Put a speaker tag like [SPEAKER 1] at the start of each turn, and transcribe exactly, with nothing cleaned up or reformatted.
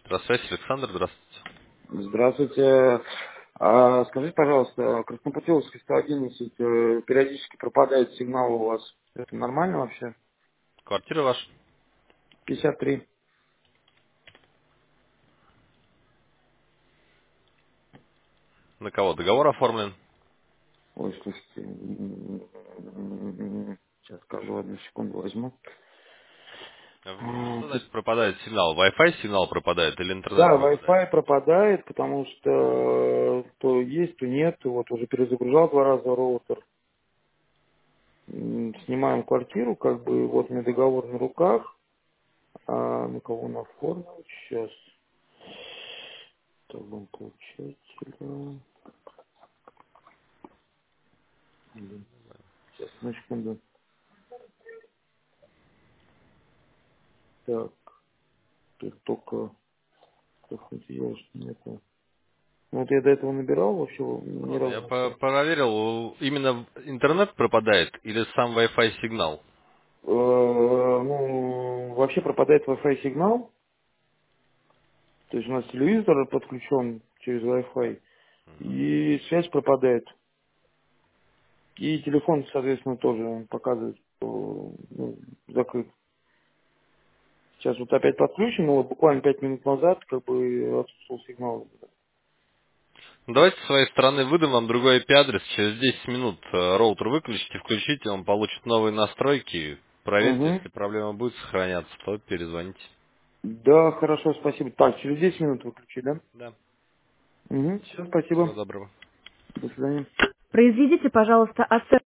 [SPEAKER 1] Электросвязь, Александр, здравствуйте.
[SPEAKER 2] Здравствуйте. А, скажите, пожалуйста, Краснопутиловский сто одиннадцать, э, периодически пропадает сигнал у вас. Это нормально вообще?
[SPEAKER 1] Квартира ваша?
[SPEAKER 2] пятьдесят три.
[SPEAKER 1] На кого? Договор оформлен?
[SPEAKER 2] Ой, слушайте. м, Сейчас скажу, одну секунду возьму.
[SPEAKER 1] В-
[SPEAKER 2] А,
[SPEAKER 1] Что
[SPEAKER 2] тут-
[SPEAKER 1] значит пропадает сигнал? Wi-Fi сигнал пропадает или интернет
[SPEAKER 2] Да,
[SPEAKER 1] пропадает?
[SPEAKER 2] Wi-Fi пропадает, потому что то есть, то нет. Вот уже перезагружал два раза роутер. М, Снимаем квартиру, как бы вот у меня договор на руках. А на кого он оформлен? Сейчас. Талон получателя. Блин, сейчас, на секунду. Так, тут только я нету. Ну, вот я до этого набирал, вообще ни
[SPEAKER 1] Ладно,
[SPEAKER 2] разу
[SPEAKER 1] я
[SPEAKER 2] не
[SPEAKER 1] по-
[SPEAKER 2] шел.
[SPEAKER 1] проверил, у- именно интернет пропадает или сам Wi-Fi сигнал?
[SPEAKER 2] Э, Ну, вообще пропадает Wi-Fi сигнал. То есть у нас телевизор подключен через Wi-Fi. И связь пропадает. И телефон, соответственно, тоже он показывает, что ну, закрыт. Сейчас вот опять подключен, но вот буквально пять минут назад как бы отсутствовал сигнал.
[SPEAKER 1] Ну, давайте с своей стороны выдам вам другой I P-адрес. Через десять минут э, роутер выключите, включите, он получит новые настройки. Проверьте,
[SPEAKER 2] Угу.
[SPEAKER 1] если проблема будет сохраняться, то перезвоните.
[SPEAKER 2] Да, хорошо, спасибо. Так, через десять минут выключи, да?
[SPEAKER 1] Да.
[SPEAKER 2] Угу. Все,
[SPEAKER 1] Всего
[SPEAKER 2] спасибо.
[SPEAKER 1] доброго.
[SPEAKER 2] До свидания.
[SPEAKER 3] Произведите, пожалуйста, оценку.